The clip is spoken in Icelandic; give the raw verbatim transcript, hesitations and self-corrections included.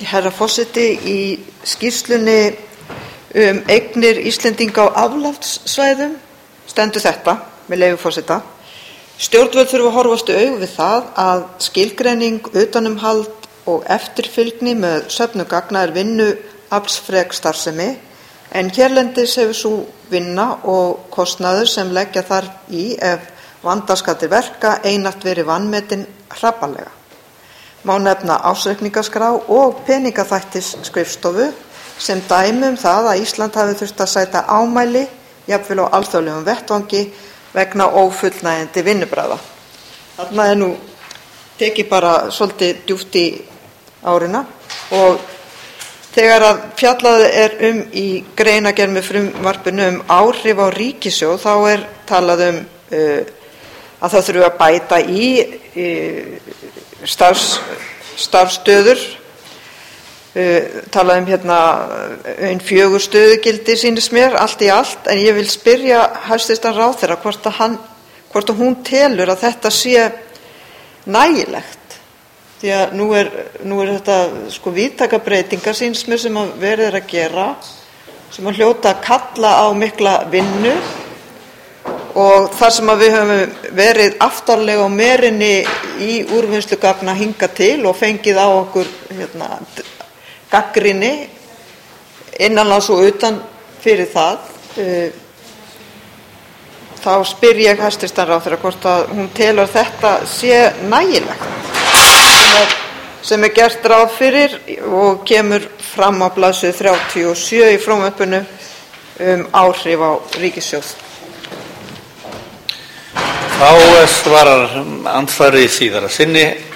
Herra forseti, í skýrslunni um eignir Íslendinga á aflandssvæðum stendur þetta, með leyfi forseta: Stjórnvöld þurfa að horfast í augu við það að skilgreining, utanumhald og eftirfylgni með söfnun gagna er vinnuaflsfrek starfsemi, en hérlendis hefur sú vinna og kostnaður sem leggja þarf í ef vanda skal til verka einatt verið vanmetin hrapallega. Má nefna ársreikningaskrá og peningaþvættisskrifstofu sem dæmi um það að Ísland hafi þurft að sæta ámæli, jafnvel á alþjóðlegum vettvangi, vegna ófullnægjandi vinnubragða. Þarna er nú tekið bara svolítið djúpt í árina, og þegar að fjallað er um í greinargerð með frumvarpinu um áhrif á ríkissjóð, þá er talað um uh, að það þurfi að bæta í uh, starfs, starfsstöður, uh, talað um hérna ein fjögur stöðugildi sýnist mér allt í allt, en ég vil spyrja hæstv. ráðherra hvort að hann, hvort að hún telur að þetta sé nægilegt. Því að nú er, nú er þetta sko víðtækar breytingar sýnist mér sem að verið er að gera, sem að hljóta að kalla á mikla vinnu, og þar sem að við höfum verið aftarlega á merinni í úrvinnslu gagna hingað til og fengið á okkur hérna, gagnrýni innanlands og utan fyrir það, þá spyr ég hæstv. ráðherra hvort að hún telur að þetta sé nægilegt sem er, sem er gert ráð fyrir og kemur fram á blaðsíðu þrjátíu og sjö í frumvarpinu um áhrif á ríkissjóð. Þá svarar andsvarið síðara sinni